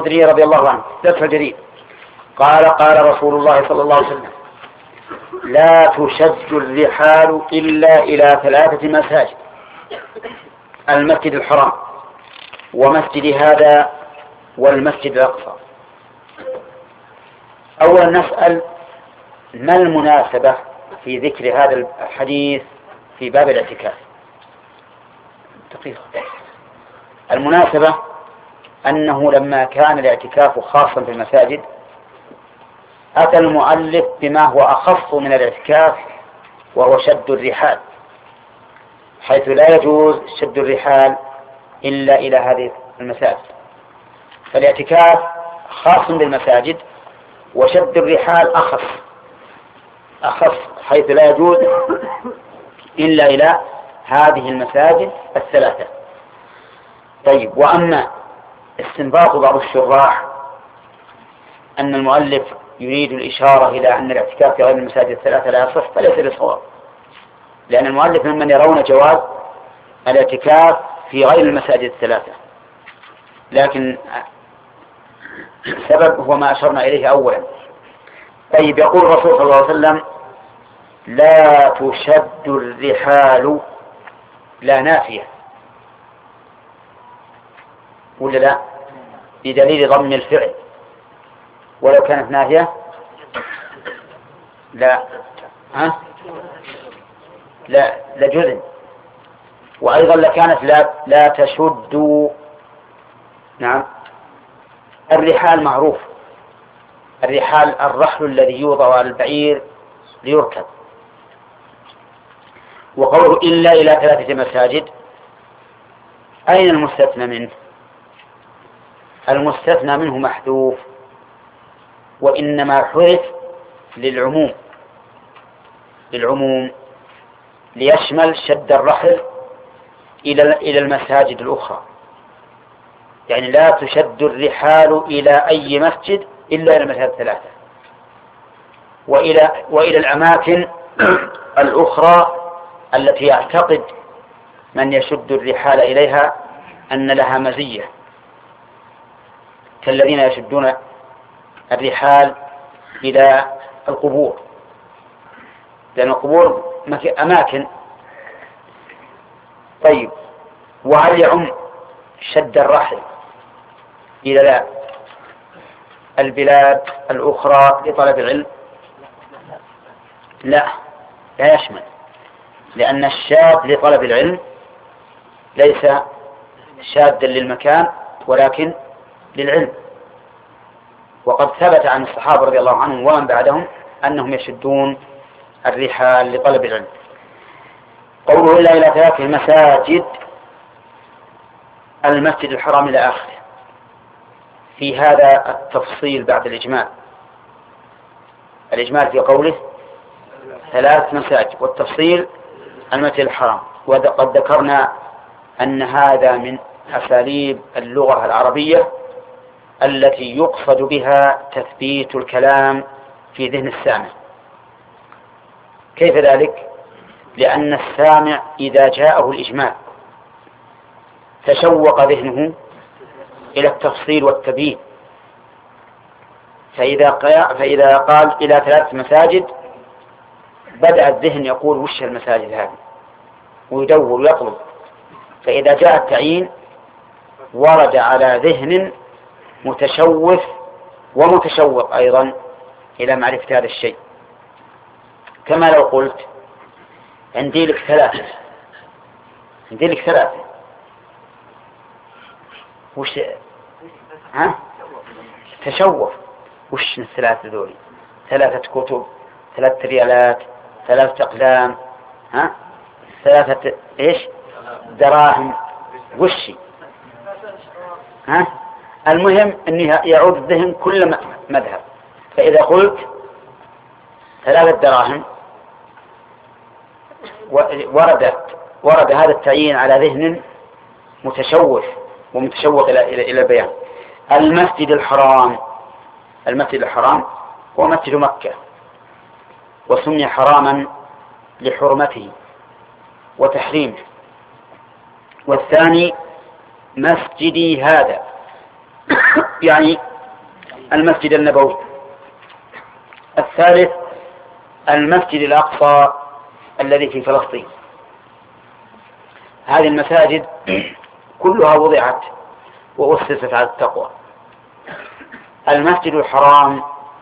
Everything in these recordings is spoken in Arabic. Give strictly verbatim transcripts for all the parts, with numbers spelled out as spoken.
الخدري رضي الله عنه ذكر جرير قال قال رسول الله صلى الله عليه وسلم لا تشد الرحال إلا إلى ثلاثة مساجد: المسجد الحرام ومسجد هذا والمسجد الأقصى. أولا نسأل ما المناسبة في ذكر هذا الحديث في باب الاعتكاف؟ دقيقة. المناسبة أنه لما كان الاعتكاف خاصا في المساجد أتى المؤلف بما هو أخص من الاعتكاف وهو شد الرحال، حيث لا يجوز شد الرحال إلا إلى هذه المساجد. فالاعتكاف خاص بالمساجد وشد الرحال أخص أخص حيث لا يجوز إلا إلى هذه المساجد الثلاثة. طيب، وأما استنباط بعض الشراح أن المؤلف يريد الإشارة إلى أن الاعتكاف في غير المساجد الثلاثة لا يصح، فليس بصواب، لأن المؤلف ممن يرون جواز الاعتكاف في غير المساجد الثلاثة، لكن السبب هو ما أشرنا إليه أولا. طيب، يقول الرسول صلى الله عليه وسلم لا تشد الرحال، لا نافية ولا لا؟ بدليل ضم الفعل، ولو كانت نافية لا ها لا لجزم، وأيضا لكانت لا لا تشد. نعم، الرحال معروف، الرحال الرحل الذي يوضع على البعير ليركب. وقوله إلا إلى ثلاثة مساجد، أين المستثنى منه؟ المستثنى منه محذوف، وإنما حذف للعموم للعموم ليشمل شد الرحل إلى إلى المساجد الأخرى. يعني لا تشد الرحال إلى أي مسجد إلا إلى المساجد الثلاثة، وإلى وإلى الأماكن الأخرى التي يعتقد من يشد الرحال إليها أن لها مزية، كالذين يشدون الرحال إلى القبور، لأن القبور أماكن. طيب، وهل يعم شد الرحل إلى لا البلاد الأخرى لطلب العلم؟ لا، لا يشمل، لأن الشاد لطلب العلم ليس شادا للمكان ولكن للعلم. وقد ثبت عن الصحابة رضي الله عنهم ومن بعدهم أنهم يشدون الرحال لطلب العلم. قوله إلا إلى ثلاث مساجد: المسجد الحرام إلى آخره. في هذا التفصيل بعد الإجمال، الإجمال في قوله ثلاث مساجد، والتفصيل المسجد الحرام. وقد ذكرنا أن هذا من أساليب اللغة العربية التي يقصد بها تثبيت الكلام في ذهن السامع. كيف ذلك؟ لأن السامع إذا جاءه الإجمال تشوق ذهنه إلى التفصيل والتبيين، فإذا فإذا قال إلى ثلاث مساجد بدأ الذهن يقول وش المساجد هذه، ويدور ويطلب. فإذا جاء التعيين ورد على ذهن متشوف ومتشوق أيضا إلى معرفة هذا الشيء. كما لو قلت عندي لك ثلاثة عندي لك ثلاثة وش ها تشوف، وش الثلاثة ذولي؟ ثلاثة كتب، ثلاثة ريالات، ثلاثة أقلام، ها ثلاثة إيش دراهم، وشي ها المهم أنه يعود الذهن كل مذهب. فإذا قلت ثلاثة دراهم ورد ورد هذا التعيين على ذهن متشوف ومتشوق إلى إلى إلى البيان. المسجد الحرام، المسجد الحرام هو مسجد مكة، وسمي حراما لحرمته وتحريمه. والثاني مسجدي هذا، يعني المسجد النبوي. الثالث المسجد الأقصى الذي في فلسطين. هذه المساجد كلها وضعت وأسست على التقوى. المسجد الحرام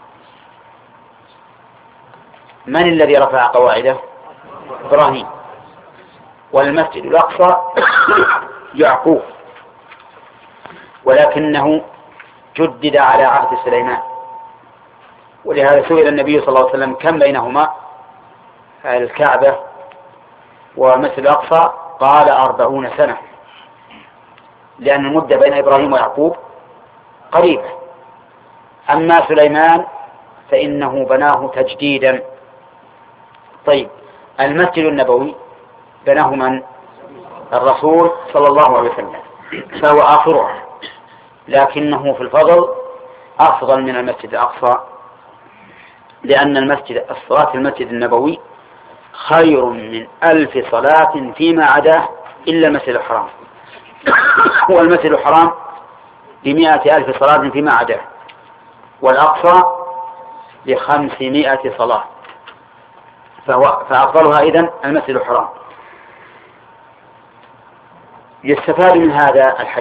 من الذي رفع قواعده؟ إبراهيم. والمسجد الأقصى يعقوب، ولكنه جدد على عهد سليمان، ولهذا سئل النبي صلى الله عليه وسلم كم بينهما الكعبة ومسجد الأقصى؟ قال أربعون سنة، لأن المدة بين إبراهيم ويعقوب قريبة. أما سليمان فإنه بناه تجديدا. طيب المسجد النبوي بناه من؟ الرسول صلى الله عليه وسلم، فهو آخره، لكنه في الفضل أفضل من المسجد الأقصى، لأن المسجد الصلاة في المسجد النبوي خير من ألف صلاة فيما عداه إلا المسجد الحرام. والمسجد الحرام بمئة ألف صلاة فيما عداه، والأقصى بخمسمائة صلاة، فهو فأفضلها إذن المسجد الحرام. يستفاد من هذا الحديث